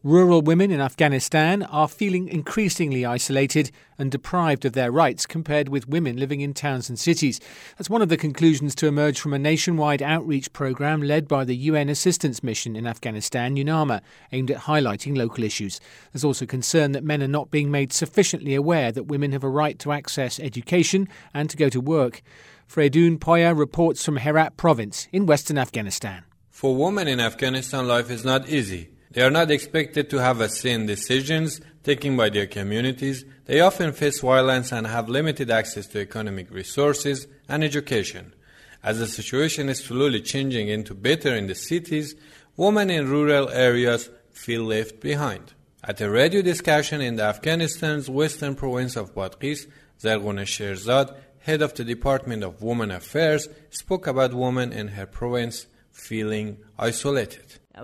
Rural women in Afghanistan are feeling increasingly isolated and deprived of their rights compared with women living in towns and cities. That's one of the conclusions to emerge from a nationwide outreach programme led by the UN Assistance Mission in Afghanistan, UNAMA, aimed at highlighting local issues. There's also concern that men are not being made sufficiently aware that women have a right to access education and to go to work. Freydun Poya reports from Herat province in western Afghanistan. For women in Afghanistan, life is not easy. They are not expected to have a say in decisions taken by their communities. They often face violence and have limited access to economic resources and education. As the situation is slowly changing into better in the cities, women in rural areas feel left behind. At a radio discussion in Afghanistan's western province of Badghis, Zarguna Sherzad, head of the Department of Women Affairs, spoke about women in her province feeling isolated. In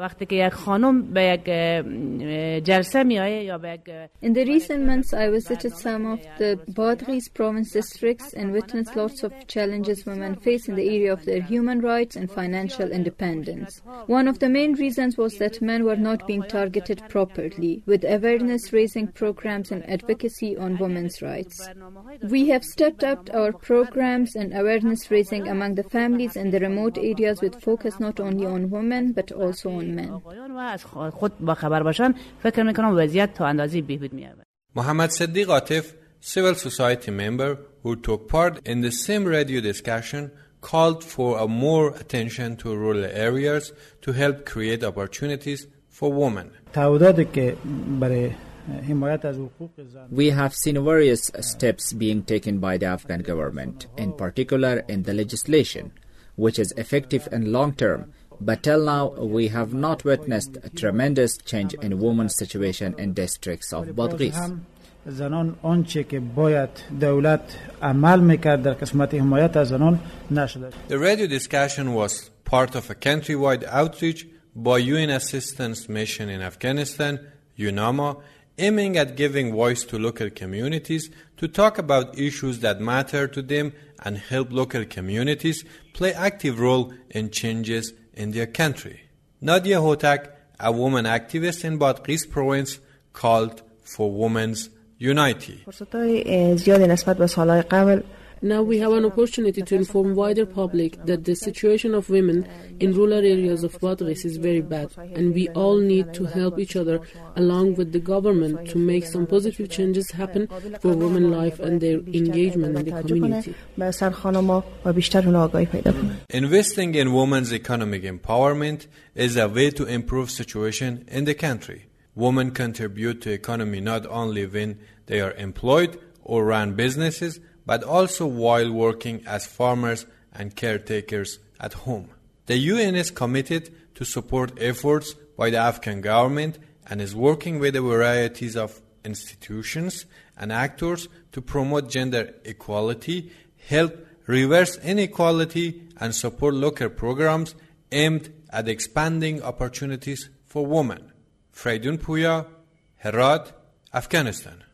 the recent months, I visited some of the Badghis province districts and witnessed lots of challenges women face in the area of their human rights and financial independence. One of the main reasons was that men were not being targeted properly, with awareness-raising programs and advocacy on women's rights. We have stepped up our programs and awareness-raising among the families in the remote areas with focus not only on women, but also on men. Mohammad Siddiq Atif, civil society member who took part in the same radio discussion, called for a more attention to rural areas to help create opportunities for women. We have seen various steps being taken by the Afghan government, in particular in the legislation, which is effective and long-term. But till now, we have not witnessed a tremendous change in women's situation in districts of Badghis. The radio discussion was part of a countrywide outreach by UN Assistance Mission in Afghanistan, UNAMA, aiming at giving voice to local communities to talk about issues that matter to them and help local communities play active role in changes in their country. Nadia Hotak, a woman activist in Badghis province, called for women's unity. Now we have an opportunity to inform wider public that the situation of women in rural areas of Badghis is very bad, and we all need to help each other along with the government to make some positive changes happen for women's life and their engagement in the community. Investing in women's economic empowerment is a way to improve situation in the country. Women contribute to economy not only when they are employed or run businesses, but also while working as farmers and caretakers at home. The UN is committed to support efforts by the Afghan government and is working with a variety of institutions and actors to promote gender equality, help reverse inequality, and support local programs aimed at expanding opportunities for women. Freydun Poya, Herat, Afghanistan.